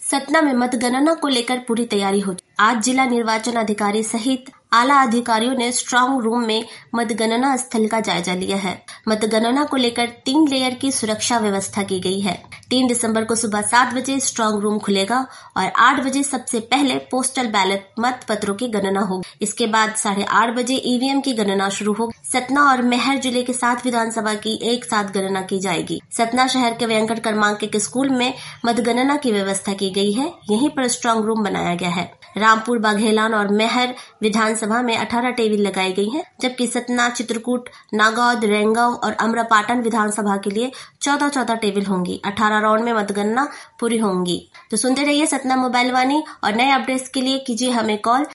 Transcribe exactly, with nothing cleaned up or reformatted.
सतना में मतगणना को लेकर पूरी तैयारी हो चुकी। आज जिला निर्वाचन अधिकारी सहित आला अधिकारियों ने स्ट्रांग रूम में मतगणना स्थल का जायजा लिया है। मतगणना को लेकर तीन लेयर की सुरक्षा व्यवस्था की गई है। तीन दिसंबर को सुबह सात बजे स्ट्रांग रूम खुलेगा और आठ बजे सबसे पहले पोस्टल बैलेट मत पत्रों की गणना होगी। इसके बाद साढ़े आठ बजे ईवीएम की गणना शुरू होगी। सतना और मैहर जिले के सात विधानसभा की एक साथ गणना की जाएगी। सतना शहर के वेंकट क्रमांकित स्कूल में मतगणना की व्यवस्था की गई है। यहीं पर स्ट्रांग रूम बनाया गया है। रामपुर, बाघेलान और मैहर विधानसभा में अठारह टेबल लगाई गई हैं, जबकि सतना, चित्रकूट, नागौद, रेंगांव और अमरापाटन विधानसभा के लिए चौदह चौदह टेबल होंगी। अठारह राउंड में मतगणना पूरी होंगी। तो सुनते रहिए सतना मोबाइल वाणी और नए अपडेट्स के लिए कीजिए हमें कॉल